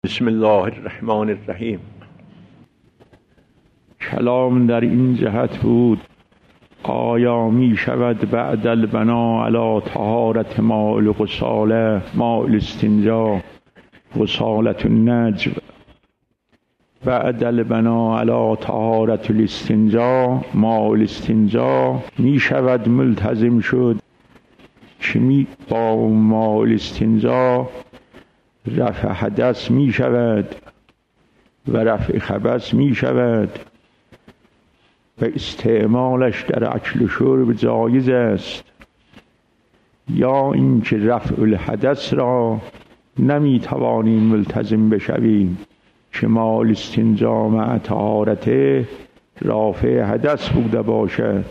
بسم الله الرحمن الرحیم. کلام در این جهت بود آیا می شود بعد البنا علی طهارت ماء الغساله ماء الاستنجا غسالة النجو، بعد البنا علی طهارت الاستنجا ماء الاستنجا می شود ملتزم شد که با ماء الاستنجا رفع حدث می شود و رفع خبث می شود و استعمالش در اکل و شرب جایز است، یا اینکه رفع الحدث را نمی توانیم ملتزم بشویم که ماء الاستنجا مع طهارته رافع حدث بوده باشد.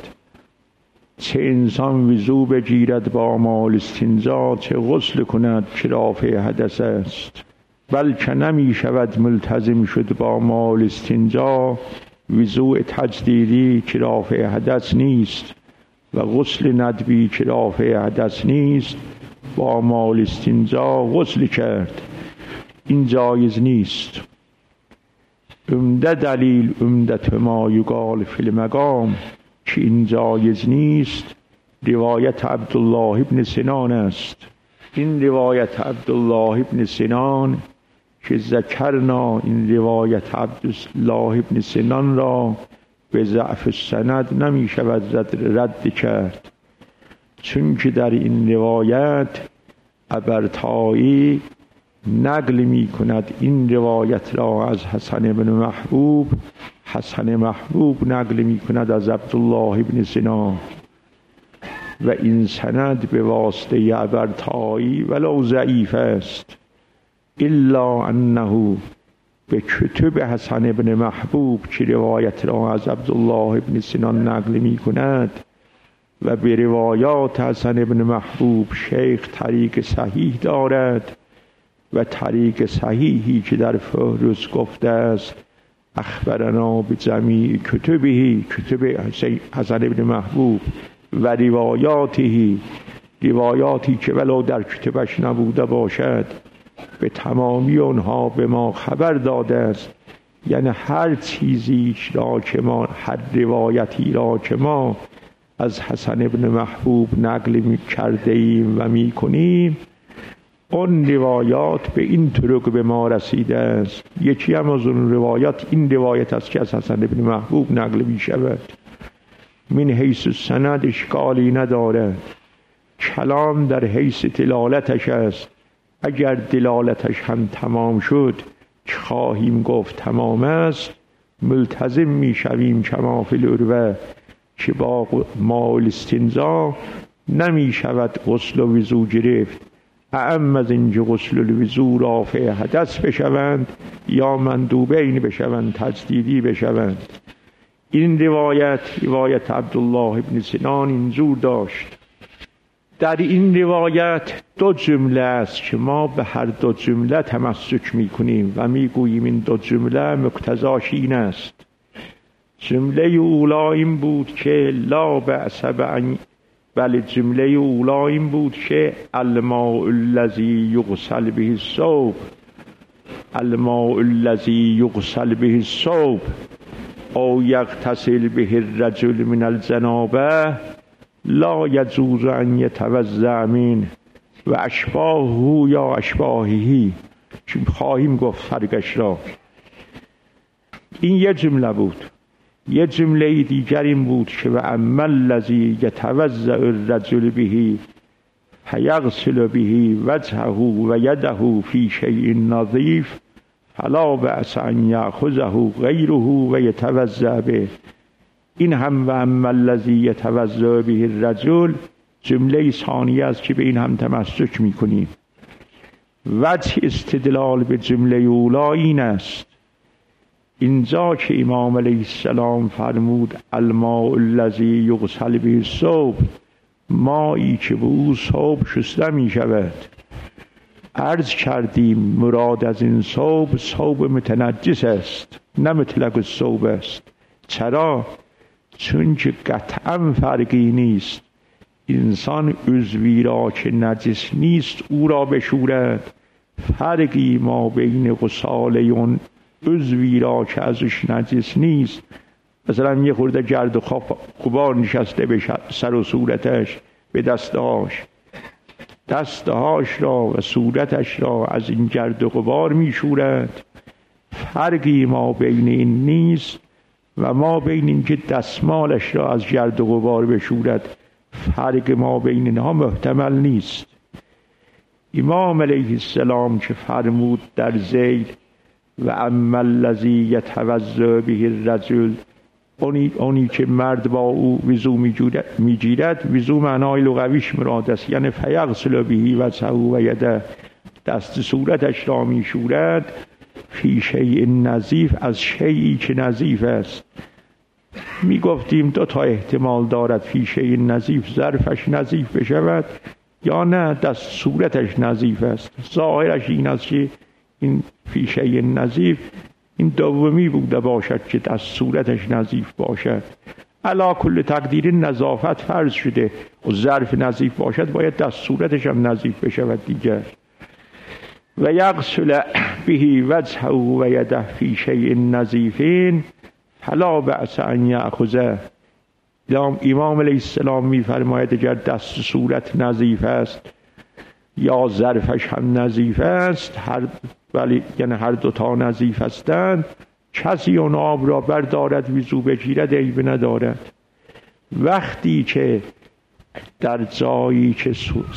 چه انسان وضو بگیرد با ماء الاستنجا چه غسل کند که رافع حدث است، بلکه نمی شود ملتزم شد با ماء الاستنجا وضوء تجدیدی که رافع حدث نیست و غسل ندبی که رافع حدث نیست با ماء الاستنجا غسل کرد، این جایز نیست. عمده دلیل عمدت ما یقال فی المقام که این جایز نیست روایت عبدالله ابن سنان است. این روایت عبدالله ابن سنان که ذکرنا این روایت عبدالله ابن سنان را به ضعف السند نمی شود رد کرد، چون که در این روایت ابرطائی نقل می کند این روایت را از حسن بن محبوب، حسن محبوب نقل می کند از عبدالله ابن سنان و این سند به واسطه ابرطائی ولو ضعیف است، الا انه به کتب حسن بن محبوب که روایت را از عبدالله ابن سنان نقل می کند و به روایات حسن بن محبوب شیخ طریق صحیح دارد و طریق صحیحی که در فهرست گفته است اخبرنا بجمیع کتبه، کتب حسن بن محبوب و روایاتی که ولو در کتبش نبوده باشد به تمامی آنها به ما خبر داده است، یعنی هر چیزی را که ما، هر روایتی را که ما از حسن بن محبوب نقل کرده ایم و می کنیم اون روایات به این طرق به ما رسیده است. یکی هم از اون روایات این روایت است که از حسن بن محبوب نقل می شود، من حیث السند اشکالی ندارد، کلام در حیث دلالتش است. اگر دلالتش هم تمام شد که خواهیم گفت تمام است، ملتزم می شویم کما فی العروة که با ماء الاستنجا نمی شود غسل و وضو گرفت، اعم از اینکه غسل الوضو رافع حدث بشوند یا مندوبین بشوند، تجدیدی بشوند. این روایت عبدالله ابن سنان اینجور داشت. در این روایت دو جمله است که ما به هر دو جمله تمسک می کنیم و می گوییم این دو جمله مقتضاش این است. جمله اولا این بود که لا بأس بأن، بله جمله اولا این بود که الماء الذی یغسل به الثوب، الماء الذی یغسل به الثوب او یغتسل به الرجل من الجنابه لا یجوز ان یتوضأ منه و اشباهه یا اشباهه، چون خواهیم گفت فرقش را. این یه جمله بود. یه جمله دیگر این بود که و اما الذی یتوضأ الرجل به فیغسل به وجهه و یده فی شیء نظیف فلا بأس ان یأخذه غیره و یتوضأ به. این هم و اما الذی یتوضأ به الرجل جمله ثانیه است که به این هم تمسک میکنیم. وجه استدلال به جمله اولا این است، اینجا که امام علیه السلام فرمود الماء الذی یغسل به الثوب، مایی که به او ثوب شسته می شود. عرض کردیم مراد از این ثوب متنجس است، نه مطلق الثوب است. چرا؟ چون که قطعا فرقی نیست انسان عضوی را که نجس نیست او را بشورد فرقی ما بین غساله اون عضوی را که ازش نجس نیست، مثلا یه خورده گرد و غبار نشسته به سر و صورتش، به دستهاش را و صورتش را از این گرد و غبار میشورد. فرقی ما بین این نیست و ما بین این که دستمالش را از گرد و غبار بشورد، فرق ما بین اینها محتمل نیست. امام علیه السلام که فرمود در ذیل و اما الذی یتوضا به الرجل، اونی که مرد با او وضو میگیرد، وضو معنای لغویش مراد است، یعنی فیغسل به وجهه و یده، دست صورتش را میشورد، فی شیء نظیف، از شیئی که نظیف است. میگفتیم دو تا احتمال دارد، فی شیء نظیف ظرفش نظیف بشود یا نه دست صورتش نظیف است. ظاهرش این است که این فی شیء نظیف این دومی بوده باشد که دست صورتش نظیف باشد. علی کل تقدیر نظافت فرض شده و ظرف نظیف باشد، باید دست صورتش هم نظیف بشود دیگر. و یغسل به وجهه و یده فی شیء نظیفین فلا بأس ان یأخذه. امام علیه السلام میفرماید اگر دست صورت نظیف است یا ظرفش هم نظیف است، یعنی هر دوتا نظیف هستند، کسی اون آب را بردارد وضو بگیرد عیب ندارد. وقتی که در جایی که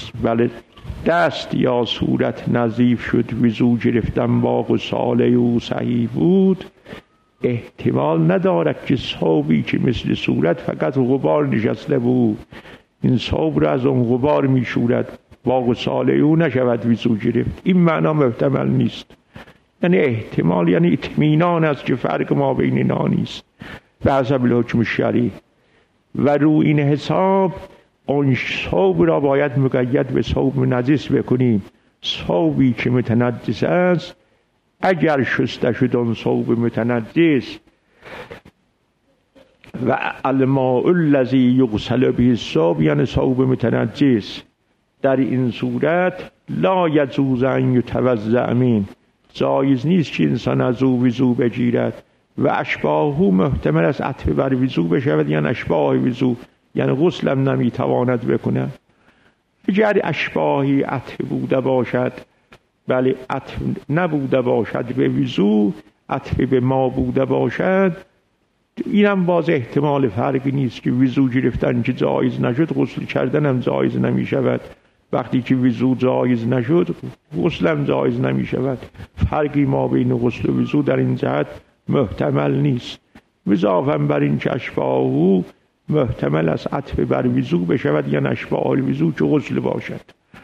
دست یا صورت نظیف شد وضو گرفتن با غساله او صحیح بود، احتمال ندارد که ثوبی که مثل صورت فقط غبار نشسته بود، این ثوب را از اون غبار میشورد با غساله او نشود وضو گرفت. این معنا محتمل نیست. یعنی احتمال، یعنی اطمینان است که فرق ما بین اینا نیست به حسب الحکم شرعی. و رو این حساب اون ثوب را باید مقید به ثوب نجس بکنیم. ثوبی که متنجس است اگر شسته شد اون ثوب متنجس و الماء الذی یغسل به الثوب، یعنی ثوب متنجس، در این صورت لا یجوز ان یتوضأ منه، جایز نیست که انسان از او وضو بگیرد. و اشباهو محتمل است عطف بر وضو بشود، یعنی اشباه وضو، یعنی غسل هم نمیتواند بکند. اگر اشباهی عطف بوده باشد، بله عطف نبوده باشد به وضو، عطف به ما بوده باشد، اینم باز احتمال فرقی نیست که وضو گرفتن که جایز نشد غسل کردن هم جایز نمی شود. وقتی که وضو جایز نشد غسل هم جایز نمی شود. فرقی ما بین غسل و وضو در این جهت محتمل نیست. اضافاً بر این که اشباهو محتمل است عطف بر وضو بشود یا اشباه الوضو که غسل باشد.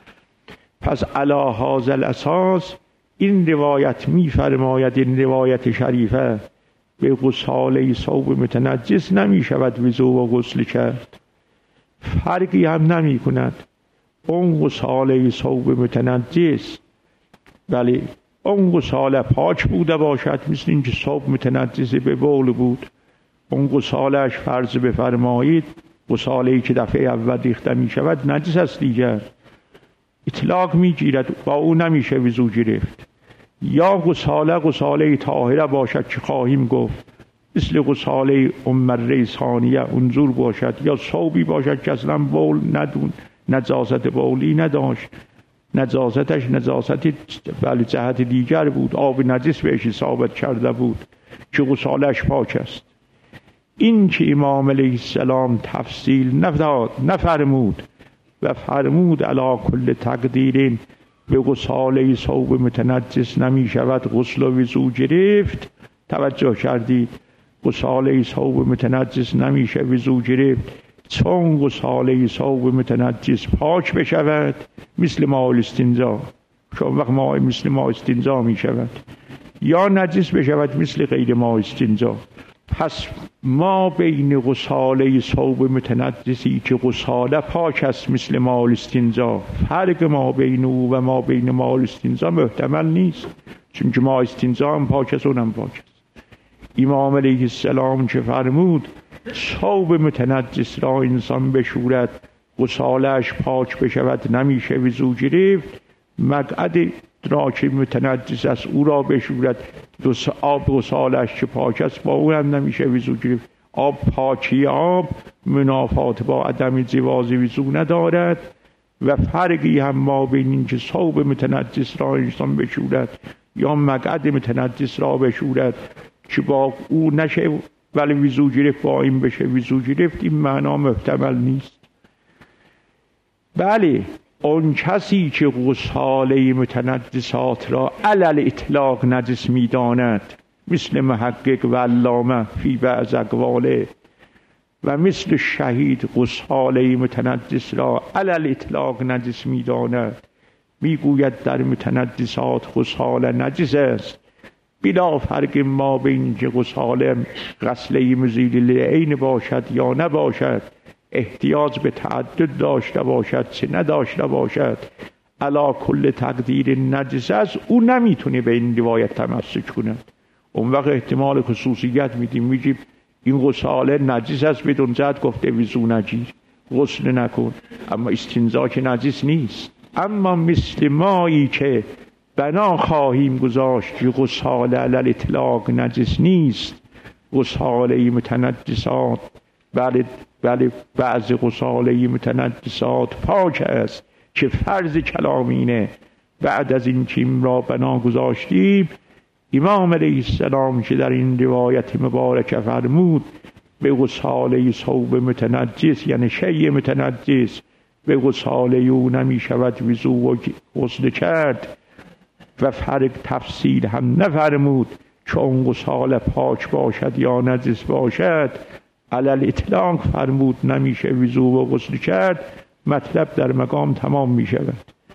پس علی هذا الاساس این روایت می‌فرماید، این روایت شریفه، به غساله ثوب متنجس نمی شود وضو و غسل کرد، فرقی هم نمی کند. اون غساله ثوب متنجس، بله اون غساله پاک بوده باشد، مثل اینکه ثوب متنجس به بول بود، اون غسالش فرض بفرمایید غساله‌ای که دفعه اول ریخته می شود نجس است دیگر، اطلاق می گیرد، با او نمیشه وضو گرفت. یا غساله طاهره باشد که خواهیم گفت مثل غساله ام ثانیه انظور باشد، یا ثوبی باشد که اصلا بول ندون، نجاست بولی نداشت، نجاستش نجاست بله جهت دیگر بود، آب نجس بهش ثابت کرده بود که غسالش پاک است. این که امام علیه السلام تفصیل نفرمود و فرمود علی کل تقدیرین به غساله ثوب متنجس نمی شود غسل و وضو گرفت، توجه کردید غساله ثوب متنجس نمیشه وضو گرفت، چون غساله ثوب متنجس پاک بشود مثل ماء الاستنجا، چون وقت مثل ماء استنجا می شود، یا نجس بشود مثل غیر ماء استنجا. پس ما بین غساله ثوب متنجسی که غساله پاک است مثل ماء الاستنجا، فرق ما بین او و ما بین ماء الاستنجا محتمل نیست، چون که ماء استنجا هم پاک است اونم پاک است. امام علیه السلام که فرمود ثوب متنجس را انسان بشورد غسالش پاک بشود نمیشه وضو گرفت، مقعد را که متنجس است او را بشورد. آب غسالش که پاک است با او هم نمیشه وضو گرفت. آب پاکی آب منافات با عدم جواز وضو ندارد و فرقی هم ما بین این که ثوب متنجس را انسان بشورد یا مقعد متنجس را بشورد که با او نشه ولی وضو گرفت با این بشه وضو گرفت، این معنا محتمل نیست. بله اون کسی که غساله متنجسات را علل اطلاق نجس می‌داند مثل محقق و علامه فی بعض اقواله و مثل شهید غساله متنجس را علل اطلاق نجس می‌داند، میگوید در متنجسات غساله نجس است بلا فرق ما بین که غساله غسله مزیل للعین باشد یا نباشد، احتیاج به تعدد داشته باشد چه نداشته باشد، علا کل تقدیر نجس است، او نمیتونه به این روایت تمسک کند. اون وقت احتمال خصوصیت میگیم این غساله نجس است بدون جهت گفته وضو نگیر غسل نکن، اما استنزا که نجس نیست. اما مثل مایی که بنا خواهیم گذاشت که غساله علل اطلاق نجس نیست، غساله متنجسات بله بعض غساله متنجسات پاک است که فرض کلامینه. بعد از این که این را بنا گذاشتیم، امام علیه السلام که در این روایت مبارکه فرمود به غساله ثوب متنجس یعنی شیء متنجس به غساله او نمی شود وضو و غسل کرد و فرق تفصیل هم نفرمود چون غساله پاک باشد یا نجس باشد، علل اطلاق فرمود نمیشه وضو و غسل کرد، مطلب در مقام تمام می شود.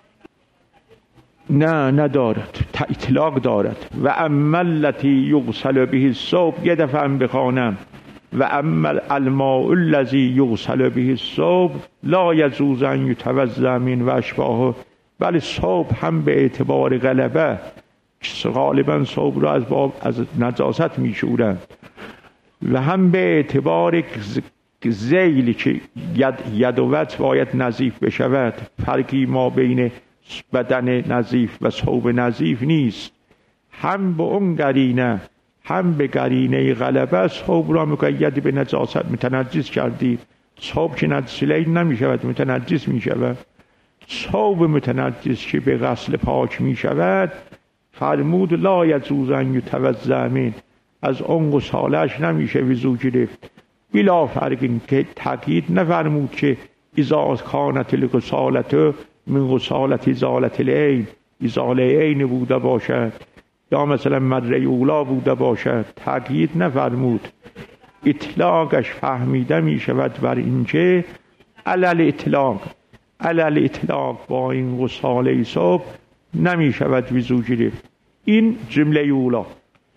نه ندارد، اطلاق دارد. و اما التی یغسل به الثوب، یه دفعه هم بخوانم، و اما الماء الذی یغسل به الثوب لا یجوز ان یتوضا من و اشباهه. بله ثوب هم به اعتبار غلبه غالبا ثوب را از نجاست میشورند و هم به اعتبار ذیل که ید و وجه باید نظیف بشود، فرقی ما بین بدن نظیف و ثوب نظیف نیست. هم به اون قرینه هم به قرینه غلبه ثوب را مقید به نجاست متنجس کردی. ثوب که نجس نمی شود متنجس می شود. ثوب متنجس که به غسل پاک می شود فرمود لا یجوز ان یتوضا منه، از اون غسالش نمیشه وضو گرفت. بلا فرق این که تقیید نفرمود که اذا کانت الغسالة من غسالة ازالة العین، ازاله عین بوده باشد یا مثلا مره اولا بوده باشد، تقیید نفرمود. اطلاقش فهمیده می شود بر اینکه علل اطلاق با این غساله ثوب نمی شود وضو گرفت. این جمله اولا.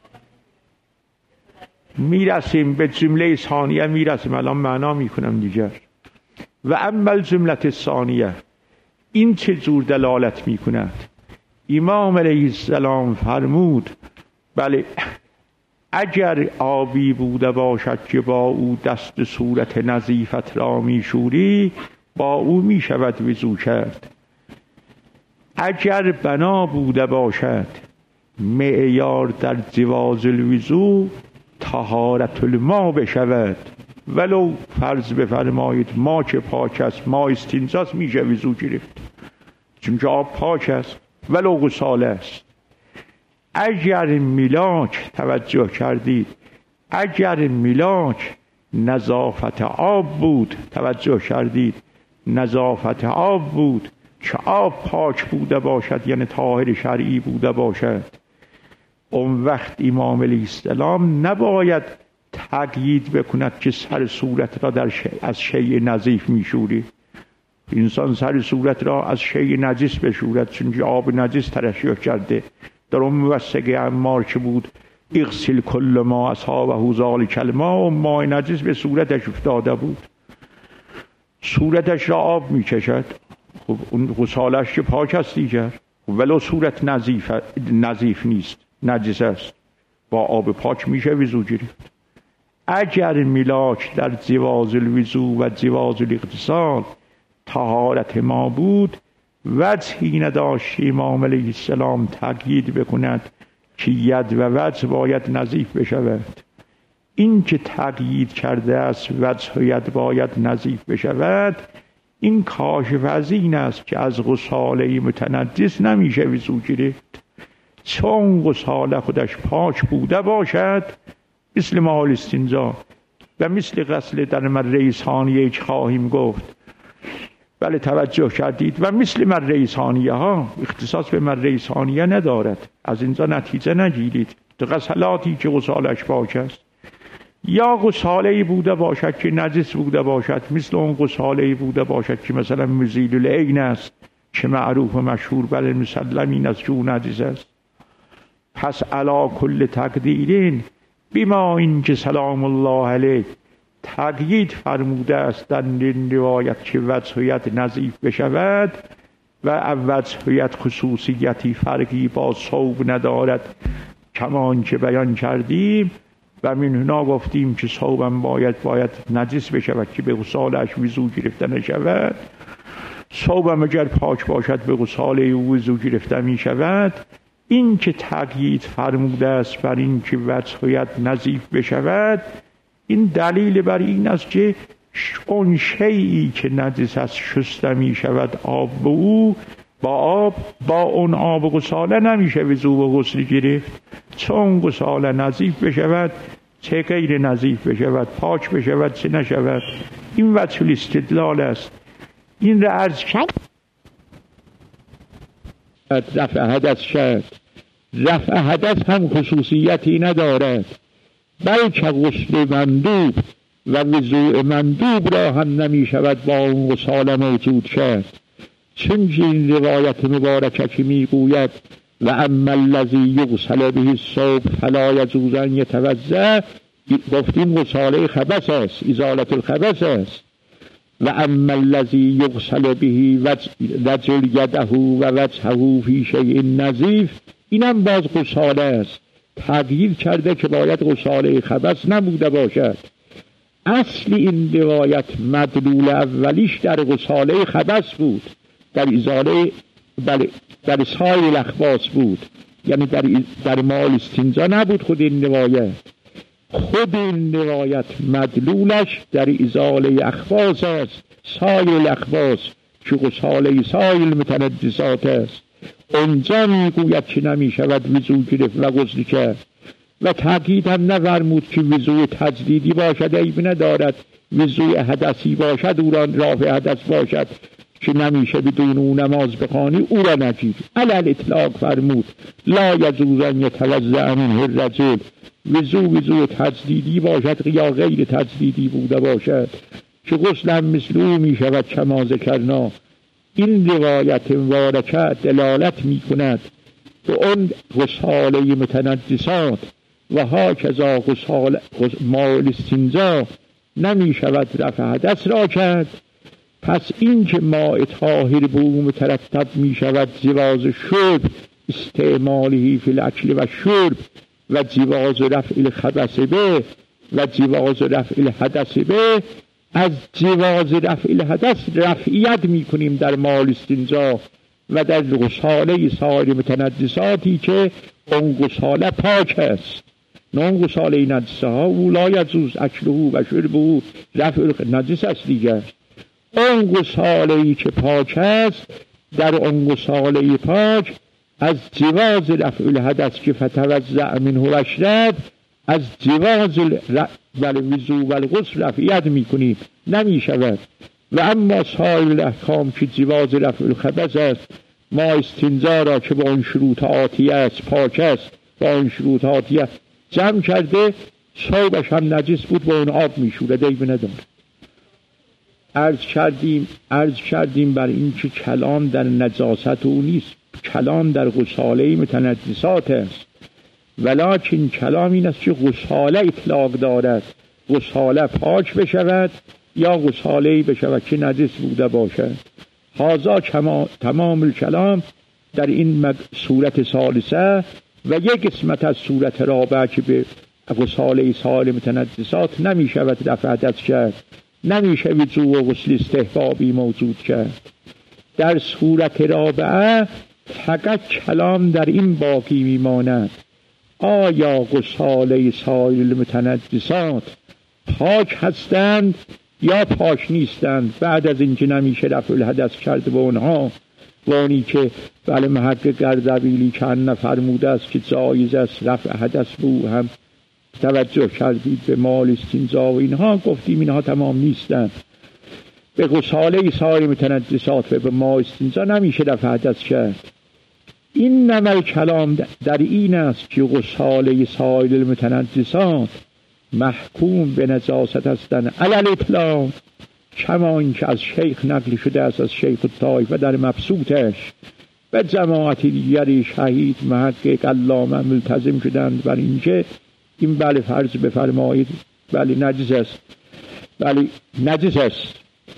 میرسیم به جمله ثانیه، میرسیم الان معنا میکنم دیگر. و اما الجمله ثانیه، این چه جور دلالت میکند؟ امام علیه السلام فرمود بله اگر آبی بوده باشد که با او دست صورت نظیفت را میشوری با او میشود وضو کرد. اگر بنا بوده باشد معیار در جواز الوضو طهارت الماء بشود، ولو فرض بفرمایید ما که پاک است ما استنجاست میشه وضو گرفت چون که آب پاک است ولو غساله است. اگر میلاک توجه کردید، اگر میلاک نظافت آب بود، توجه کردید نظافت آب بود که آب پاک بوده باشد یعنی طاهر شرعی بوده باشد، اون وقت امام علیه السلام نباید تقیید بکند که سر صورت را از شیء نظیف میشوری. انسان سر صورت را از شیء نجس بشورد چون که آب نجس ترشح کرده. در اون موثقه عمار که بود اغسل کل ما اصابه ذلک الماء، و ماء نجس به صورتش افتاده بود، صورتش را آب میکشد، خب اون غسالش که پاک است دیگر، ولو صورت نظیف نیست نجس است با آب پاک میشه وضو گرفت. اگر ملاک در جواز الوضو و جواز الاغتسال طهارت ما بود وجهی نداشت امام علیه السلام تقیید بکند که ید و وجه باید نظیف بشود. این که تقیید کرده است وجه و ید باید نظیف بشود، این کاشف از این است که از غساله متنجس نمیشه وضو گرفت، چون غساله خودش پاک بوده باشد، مثل مال استنجا و مثل غسل در مره ثانیه که خواهیم گفت. بله توجه کردید. و مثل مره ثانیه ها، اختصاص به مره ثانیه ندارد، از اینجا نتیجه نگیرید. تو غسلاتی که غسالش پاک است، یا غساله بوده باشد که نجس بوده باشد، مثل اون غساله بوده باشد که مثلا مزیل العین است که معروف و مشهور بل مسلم این است که او نجس است. پس علا کل تقدیرین بما این که سلام الله علیه تقیید فرموده است در این روایت که وجهیت نظیف بشود و وجهیت خصوصیتی فرقی با ثوب ندارد کمان که بیان کردیم. و من هنا گفتیم که ثوبم باید نجس بشود که به غسالش وضو گرفته نشود. ثوبم اگر پاک باشد به غساله او وضو گرفته می شود. این که تقیید فرموده است بر این که وجهیت نظیف بشود، این دلیل بر این است که اون شیئی که نجس است شسته می شود آب به او، با اون آب غساله نمیشه وضو و غسل گرفت، چون غساله نظیف بشود چه غیر نظیف بشود، پاک بشود چه نشود. این وجه الاستدلال است. این را عرض کرد. رفع حدث شد. رفع حدث هم خصوصیتی ندارد، بلکه غسل مندوب و وضوء مندوب را هم نمی شود با اون غساله موجود شد. چون این روایت مبارکه که می گوید و اما الذی یغسل به الثوب فلا یجوز ان یتوضا، گفتیم غساله خبث است، ازالت الخبث است. و اما الذی یغسل به رجل یده و وجهه فی شیء نظیف، اینم باز غساله است. تغییر کرده که باید غساله خبث نبوده باشد. اصل این روایت مدلول اولیش در غساله خبث بود، در ازاله در سایر الاخباث بود، یعنی در مال استنجا نبود. خود این روایت مدلولش در ازاله اخباث است، سایر الاخباث که غساله سایر المتنجسات است. اونجا میگوید که نمی شود وضو گرفت و غسل کرد. و تاکید هم نفرمود که وضوء تجدیدی باشد عیب ندارد، وضوء حدثی باشد او را رافع حدث باشد که نمیشه بدون او نماز بخوانی او را نجیب. علی اطلاق فرمود لا یجوز ان یتوضا منه الرجل، وضوء تجدیدی باشد یا غیر تجدیدی بوده باشد که غسل هم مثل او می شود کما ذکرنا. این روایت مبارکه دلالت می کند به اون غساله متنجسات و هاکذا مال استنجا نمی شود رفع حدث را کرد. پس این که ماء طاهر به او مترتب می شود جواز شرب استعماله فی الاکل و شرب و جواز رفع الخبث به و جواز رفع الحدث به. از جواز رفع الحدث رفعیت می کنیم در مال استنجا و در غساله سایر متنجساتی که اون غساله پاک است، نه اون غساله نجسه ها او لا یجوز اکله و شربه رفع نجس است دیگر. اون غساله‌ای که پاک است، در اون غساله پاک از جواز رفع الحدث که فتوضأ منه واشرب، از جواز الوضوء و الغسل رفعیت میکنیم، نمی شود. و اما سایر الاحکام که جواز رفع الخبث است، ما استنجا را که با اون شروط آتیه است پاک است، با اون شروط آتیه جمع کرده، ثوبش هم نجس بود با اون آب میشوره، عیب نداره. عرض کردیم بر این که کلام در نجاست او نیست، کلام در غساله متنجسات است. ولکن کلام این است که غساله اطلاق دارد، غساله پاک بشود یا غساله بشود که نجس بوده باشد. هذا تمام الکلام در این صورت ثالثه. و یک قسمت از صورت رابعه که به غساله سایر متنجسات نمی شود رفع حدث کرد، نمیشه وضوء و غسل استحبابی موجود کرد. در صورت رابعه فقط کلام در این باقی میماند: آیا غساله سایر المتنجسات پاک هستند یا پاک نیستند؟ بعد از اینکه نمیشه رفع الحدث کرد به اونها، و اونی که بله محقق اردبیلی چند فرموده است که جایز است رفع حدث به هم توجه کردید به مال استنجا و اینها، گفتیم اینها تمام نیستند. به غساله سایر متنجسات و به مال استنجا نمیشه رفع حدث کرد. این نمل کلام در این است که غساله سایر المتنجسات محکوم به نجاست هستند علی الاطلاق، کما اینکه از شیخ نقل شده است، از شیخ الطایفه در مبسوطش و جماعت دیگری شهید محقق علامه ملتزم شدند بر اینکه این بله فرض بفرمایید بله نجس است، بله نجس است،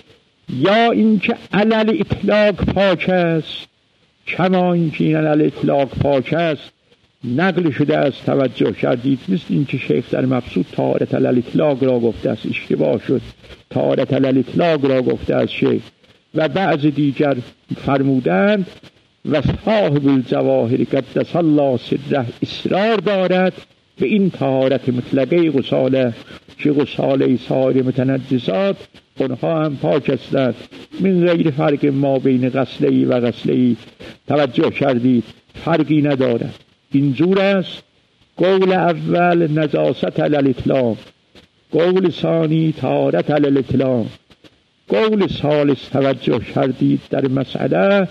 یا اینکه علی الاطلاق پاک است، کما اینکه این علی الاطلاق پاک است نقل شده است. توجه کردید؟ مثل اینکه شیخ در مبسوط طهارت علی الاطلاق را گفته است، اشتباه شد، طهارت علی الاطلاق را گفته است شیخ، و بعض دیگر فرمودند و صاحب الجواهر قدس الله سره اصرار دارد به این طهارت مطلقه غساله که غساله سایر متنجسات اونها هم پاک هستند من غیر فرق ما بین غسله‌ای و غسله‌ای. توجه کردید؟ فرقی ندارد. اینجور است: قول اول نجاست علی الاطلاق، قول ثانی طهارت علی الاطلاق، قول ثالث توجه کردید در مسئله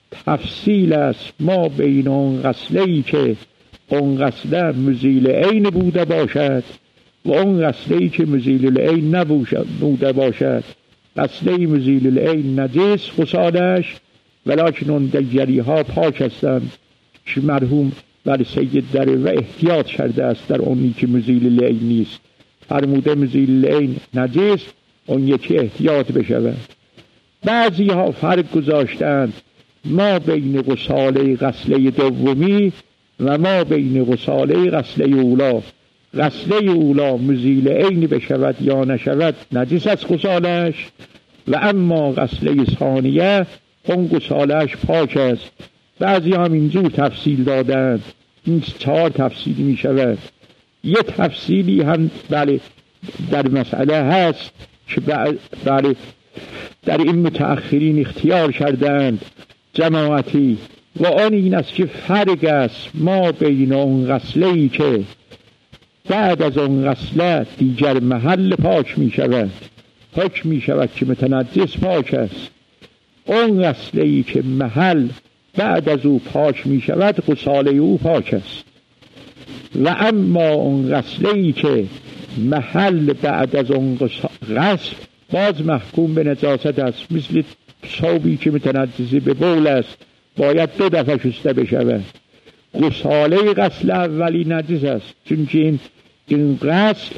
تفصیل است ما بین اون غسله‌ای که اون غسله مزیل عین بوده باشد و اون غسله‌ای که مزیل العین نبوده باشد. غسله مزیل العین نجس غسالش، ولکن اون دیگری ها پاک هستند که مرحوم بر سید در و احتیاط کرده است در اونی که مزیل العین نیست، فرموده مزیل العین نجس، اون یکی احتیاط بشود. بعضی ها فرق گذاشتند ما بین غساله غسله دومی و ما بین غساله غسله اولا. غسله اولا مزیل عین بشود یا نشود نجس از غسالش، و اما غسله ثانیه اون غسالش پاک است. بعضی هم اینجور تفصیل دادند، این 4 تفصیلی می شود. یه تفصیلی هم بله در مسئله هست که بله در این متأخرین اختیار کردند جماعتی، و آن این است که فرق است ما بین اون غسله‌ای که بعد از اون غسله دیگر محل پاک می شود، پاک می شود که متنجس پاک است، اون غسله‌ای که محل بعد از او پاک می شود غساله او پاک است. و اما اون غسله‌ای که محل بعد از اون غسل باز محکوم به نجاست است، مثل ثوبی که متنجسی به بول است باید 2 دفعه شسته بشود. غساله غسل اولی نجس است، چون که این غسل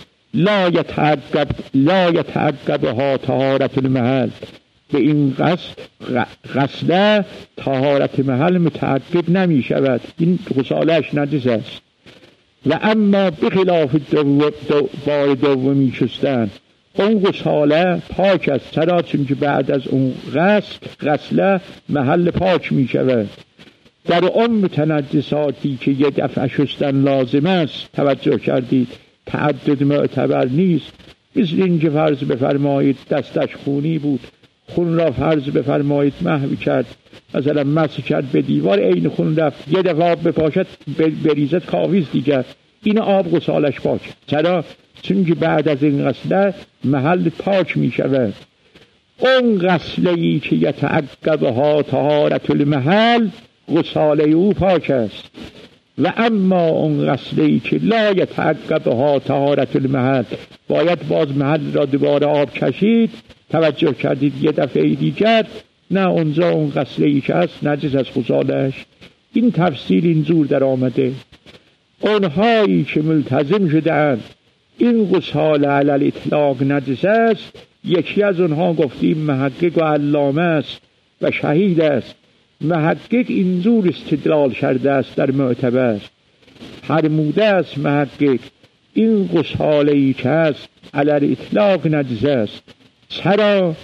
لا یتعقبها طهارت المحل، به این غسل طهارت محل متعقب نمی شود، این غسالش نجس است. و اما بخلاف بار دومی شستن اون غساله پاک است. چرا؟ چون که بعد از اون غسل محل پاک می شود. در اون متنجساتی که یه دفعه شستن لازم است، توجه کردید تعدد معتبر نیست. مثل این که فرض بفرمایید دستش خونی بود، خون را فرض بفرمایید محو کرد، مثلا مسح کرد به دیوار، عین خون رفت، یه دفعه آب بپاشد بریزد کافی است دیگر، این آب غسالش پاک. چرا؟ چون که بعد از این غسله محل پاک می شود. اون غسله‌ای که یتعقبها طهارت المحل غساله او پاک است. و اما اون غسله‌ای که لا یتعقبها طهارت المحل باید باز محل را دوباره آب کشید، توجه کردید یه دفعه دیگر، نه اونجا اون غسله‌ای که هست نجس از غسالش. این تفسیر اینجور در آمده. اونهایی که ملتزم شدند این غسال علی الاطلاق نجس است، یکی از اونها گفتیم محقق و علامه است و شهید است. محقق اینجور استدلال کرده است در معتبر، فرموده است محقق این غساله‌ای که هست علی الاطلاق نجس است. چرا؟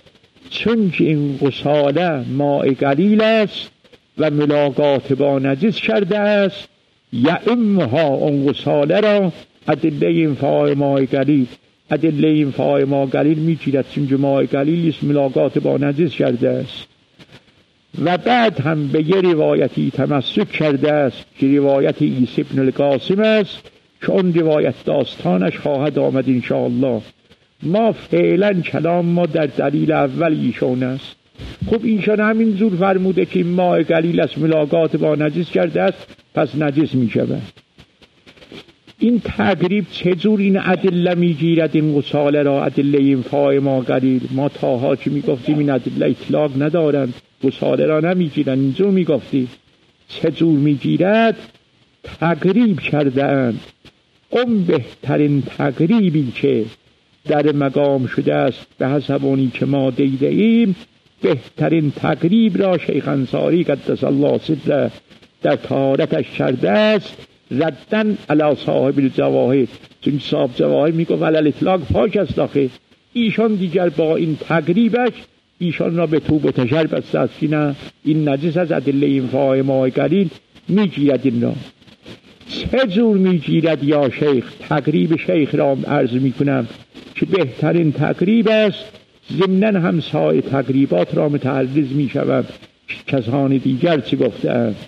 چون که این غساله ماء قلیل است و ملاقات با نجس کرده است، یعمها اون غساله را ادله انفاع ماء قلیل، ادله انفاع ماء قلیل میگیرد، چون که ماء قلیل است ملاقات با نجس کرده است. و بعد هم به یه روایتی تمسک کرده است که روایت عیسی بن القاسم است که اون روایت داستانش خواهد آمد انشاءالله. ما فعلا کلام ما در دلیل اول ایشون است. خب ایشان همین زور فرموده که ماء قلیل است ملاقات با نجس کرده است، پس نجس می شود. این تقریب چجور این ادله میگیرد این غساله را ادله انفاع ماء قلیل؟ ما تاها که میگفتیم این ادله اطلاق ندارند، غساله را نمیگیرند، اینجور میگفتیم. چجور میگیرد؟ تقریب کرده اند. اون بهترین تقریبی که در مقام شده است به حسب اونی که ما دیده ایم، بهترین تقریب را شیخ انصاری قدس الله سره در طهارتش کرده است، ردن علی صاحب الجواهر. چون صاحب جواهر میگفت علی الاطلاق پاک است آخه، ایشان دیگر با این تقریبش ایشان را به توب و تشر بسته است که نه این نجس از ادله انفاع ماء قلیل میگیرد. این را چه جور میگیرد یا شیخ؟ تقریب شیخ را عرض میکنم که بهترین تقریب است، ضمناً هم سایر تقریبات را متعرض میشوم کسان دیگر چه گفتند.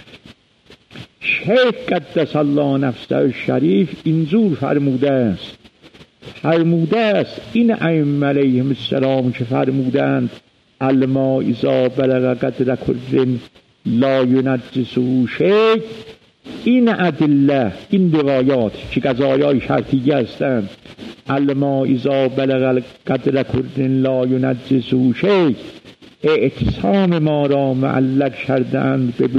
شیخ قدس الله نفسه الشریف اینجور فرموده است این ائمه علیهم السلام که فرمودند الماء اذا بلغ قدر کل لا ینجسه شیء، این ادله، این روایات که قضایای شرطیه هستند، الماء اذا بلغ قدر کل لا ینجسه شیء، اعتصام ما را معلق کردند به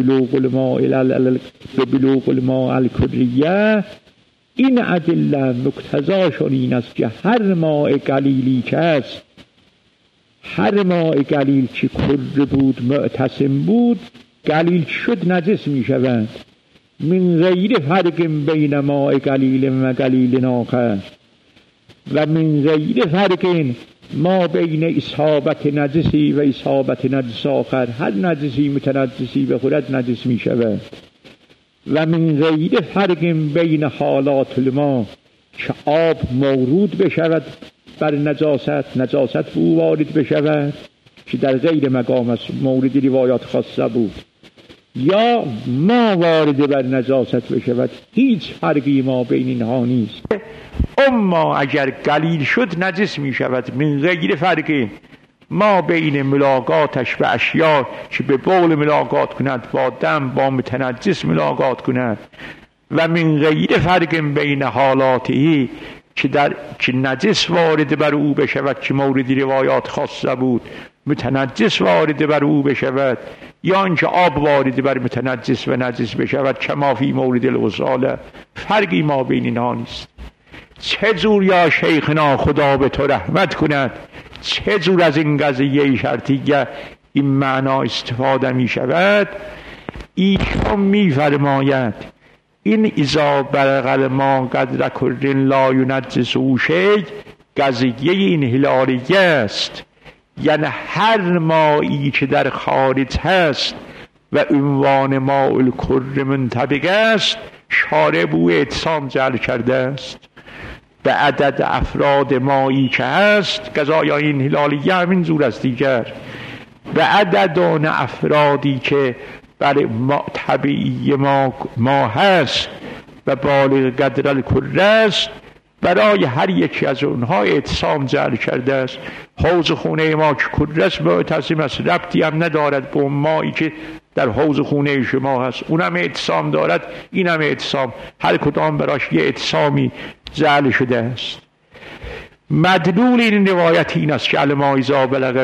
بلوغ الماء الکریه. این ادله مقتضاشون این است که هر ماء قلیلی که است، هر ماء قلیل که کر بود معتصم بود، قلیل شد نجس می شود، من غیر فرق بین ماء قلیل و قلیل آخر، و من غیر فرق ما بین اصابت نجسی و اصابت نجس آخر. هر نجسی متنجسی بخورد نجس می شود. و من غیر فرق بین حالات الماء، که آب مورود بشود بر نجاست به او وارد بشود که در غیر مقام است، مورد روایات خاصه بود، یا ما وارد بر نجاست بشود، هیچ فرقی ما بین اینها نیست. اما اگر قلیل شد نجس می شود، من غیر فرقی ما بین ملاقاتش به اشیاء که به بول ملاقات کند، با دم، با متنجس ملاقات کند، و من غیر فرق بین حالاتی که نجس وارد بر او بشود که مورد روایات خاصه بود، متنجس وارد بر او بشود، یا اینکه آب وارد بر متنجس و نجس بشود کما فی مورد الغساله. فرقی ما بین اینها نیست. چه جور یا شیخنا خدا به تو رحمت کند، چه جور از این قضیه شرطیه این معنا استفاده می شود؟ ایشان می فرماید این اذا بلغ الماء قدر کل لا ینجسه شیء، قضیه این هلالیه است، یعنی هر مایی که در خارج هست و عنوان ماء الکر منطبق است، شارع بو اعتصام جعل کرده است به عدد افراد مایی که هست. قضایای این هلالیه همین زور است دیگر، به عدد آن افرادی که برای طبیعی ما هست و بالغ قدر الکر است، برای هر یکی از اونها اعتصام جعل کرده است. حوض خونه ما که کر است معتصم است، ربطی هم ندارد به اون مایی که در حوض خونه شما هست، اونم اعتصام دارد، اینم اعتصام، هر کدام براش یه اعتصامی جعل شده است. مدلول این روایت این است که الماء اذا بلغ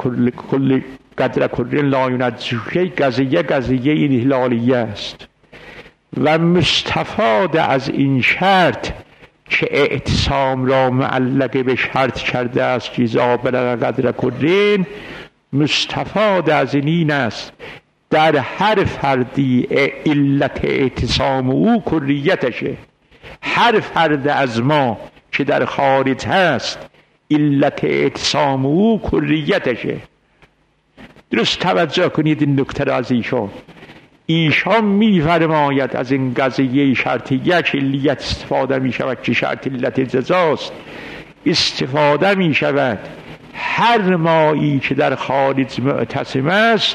قدر کل لا ینجسه شیء، قضیه این هلالیه است. و مستفاد از این شرط که اعتصام را معلق به شرط کرده است که اذا بلغ قدر کل، مستفاد از این است در هر فردی علت اعتصام او کلیتشه. هر فرد از ما که در خارج هست علت اعتصام او کلیتشه. درست توجه کنید این نکته را از ایشان می‌فرماید از این قضیه شرط یک علیت استفاده می‌شود که شرط علت جزاست. استفاده می‌شود هر مایی که در خارج معتصم است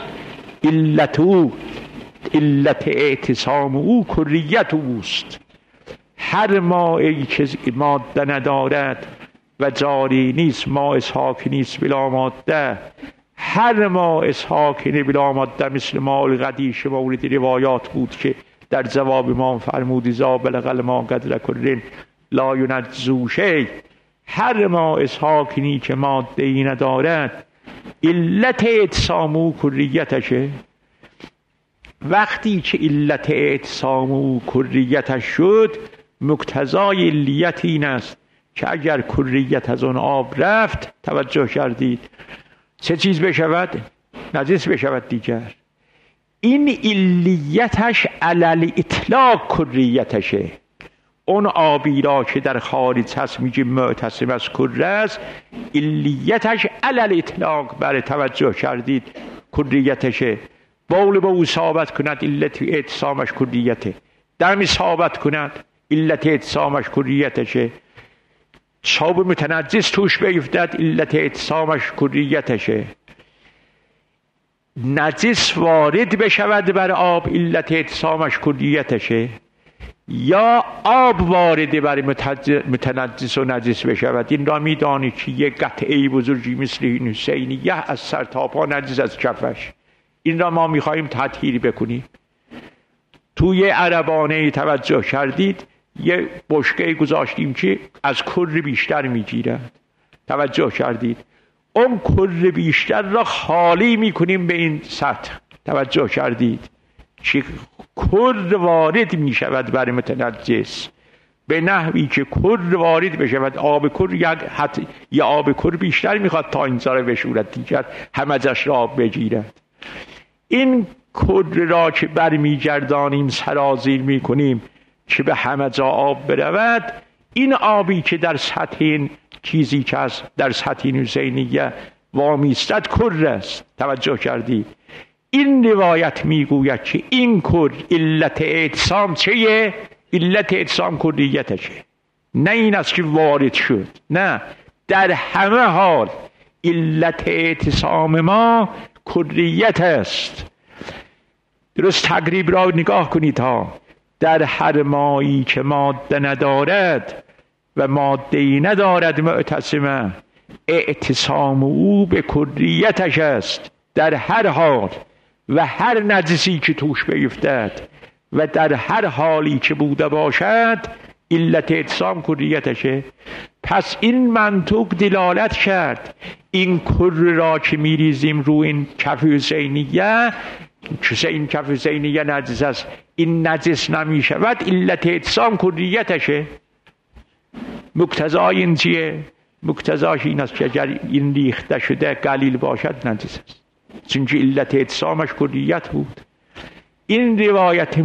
علت اعتصام او کلیت اوست. هر مایی که ماده ندارد و جاری نیست، ما ساکن نیست بلا ماده، هر ما ساکن بلا ماده مثل ما القدیش مورد روایات بود که در جواب ما فرمود اذا بلغ الماء قدر کل لا ینجزو شیء. هر ما ساکنی که ماده ای ندارد علت اعتصام او کلیتشه. وقتی که علت اعتصام او کلیتش شد، مقتضای علیت این است که اگر کلیت از اون آب رفت، توجه کردید، چه چیز بشود؟ نجس بشود دیگر. این علیتش علل اطلاق کلیتشه. اون آبی را که در خارج هست میگه معتصم از کره است، علیتش علل اطلاق، برای توجه کردید، کلیتشه. بول با او ثابت کند علت اعتصامش کلیته، دم ثابت کند علت اعتصامش کلیتشه، ثوب متنجس توش بیفتد علت اعتصامش کلیتشه، نجس وارد بشود بر آب علت اعتصامش کلیتشه، یا آب وارد بر متنجس و نجس بشود. این را میدانی که یک قطعه بزرگی مثل این حسینیه از سر تا پا نجس از کفش، این را ما میخواییم تطهیر بکنیم. توی عربانه توجه کردید یه بشکه گذاشتیم که از کر بیشتر میگیرد، توجه کردید، اون کر بیشتر را خالی میکنیم به این سطح، توجه کردید که کر وارد میشود بر متنجس به نحوی که کر وارد بشود. آب کر یا آب کر بیشتر میخواد تا اینجا را بشورد دیگر همجش را آب بگیرد. این کر را که برمیگردانیم سرازیر میکنیم که به همه جا آب برود، این آبی که در سطح این چیزی که از در سطح حسینیه وامیستد کر است، توجه کردید. این روایت میگوید که این کر علت اعتصام چیه؟ علت اعتصام کلیتشه، نه این است که وارد شد، نه، در همه حال علت اعتصام ما کلیت است. درست تقریب را نگاه کنید ها، در هر مایی که ماده ندارد و ماده ای ندارد معتصمه، اعتصام او به کلیتش است در هر حال و هر نجسی که توش بیفتد و در هر حالی که بوده باشد علت اعتصام کلیتشه. پس این منطق دلالت کرد این کر را که میریزیم رو این کف حسینیه، که این کف حسینیه نجس است، این نجس نمیشود، علت اعتصام کلیتشه. مقتضای این چیه؟ مقتضاش این است که اگر این ریخته شده قلیل باشد نجس است، چون که علت اعتصامش کلیت بود. این روایت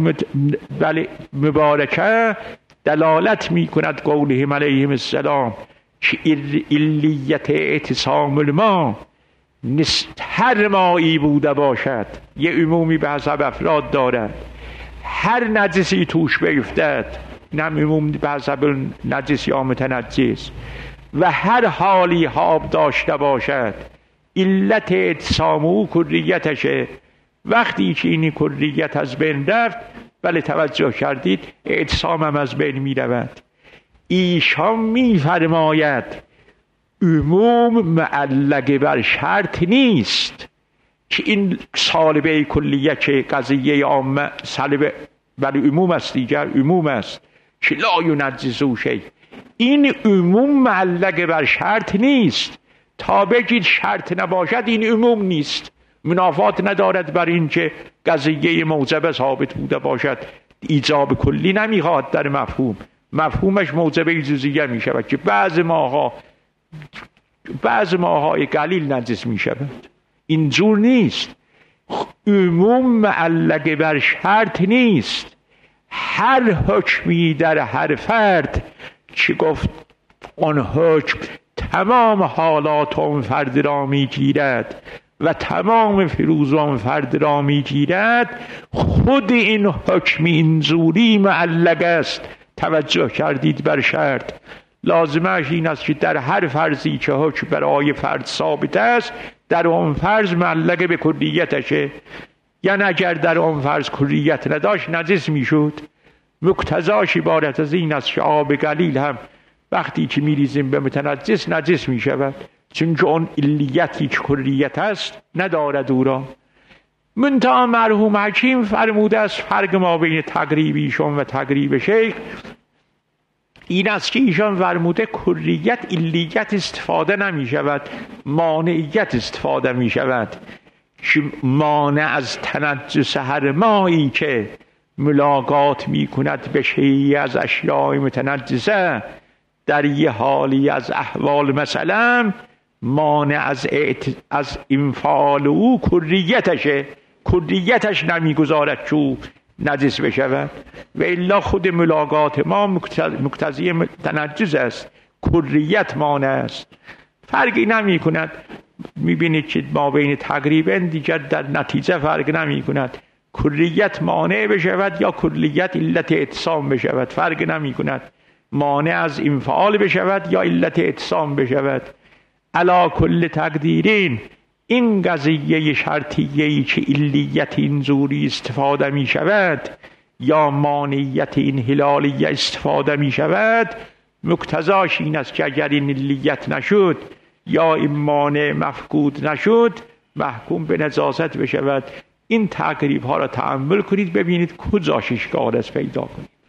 مبارکه دلالت می کند قولهم علیهم السلام که علیت اعتصام الماء هر مایی بوده باشد، یه عمومی به حسب افراد دارد، هر نجسی توش بیفتد، نم عموم به حسب نجس یا متنجس، و هر حالی آب داشته باشد علت اعتصام او کلیتشه. وقتی که این کلیت از بین رفت، بله توجه کردید، اعتصام هم از بین می رود. ایشان می فرماید عموم معلق بر شرط نیست که این سالبه کلیه که قضیه عامه سالبه بر عموم است، دیگر عموم است که لا ینجزو شیء. این عموم معلق بر شرط نیست، تا بگید شرط نباشد این عموم نیست، منافات ندارد بر این که قضیه موجبه ثابت بوده باشد، ایجاب کلی نمیخواد در مفهوم، مفهومش موجبه جزئیه میشود که بعض ماهای قلیل نجس میشود. اینجور نیست. عموم معلق بر شرط نیست. هر حکمی در هر فرد که گفت آن حکم تمام حالات آن فرد را میگیرد و تمام فروز آن فرد را میگیرد، خود این حکم اینزوری معلق است. توجه کردید بر شرط. لازمش این است که در هر فرضی که حکم برای فرد ثابت است، در آن فرض معلق به کلیتشه. یعنی اگر در آن فرض کلیت نداشت نجس میشد. مقتضاش عبارت از این است که آب قلیل هم وقتی که میریزیم به متنجس نجس میشود، چون که اون علیتی که کلیت است ندارد او را. منتها مرحوم حکیم فرموده است فرق ما بین تقریب ایشان و تقریب شیخ این است که ایشان فرموده کلیت علیت استفاده نمی شود، مانعیت استفاده می شود. که مانع از تنجس هر مایی که ملاقات می کند به شیئی از اشیاء متنجسه در یه حالی از احوال، مثلا مانع از انفعال او کلیتشه، کلیتش نمیگذارد که او نجس بشود. و الا خود ملاقات ما مقتضی تنجس است، کلیت مانع است، فرقی نمی کند. میبینید که ما بین تقریبا دیگر در نتیجه فرق نمی کند، کلیت مانع بشود یا کلیت علت اعتصام بشود، فرق نمی کند. مانع از انفعال بشود یا علت اعتصام بشود. علا کل تقدیرین این قضیه شرطیه‌ای که علیت اینزوری استفاده می شود یا مانعیت این هلالیه استفاده می شود، مقتضاش این است که اگر این علیت نشد یا این مانع مفقود نشد محکوم به نجاست بشود. این تقریب ها را تأمل کنید ببینید کجاش اشکال است پیدا کنید.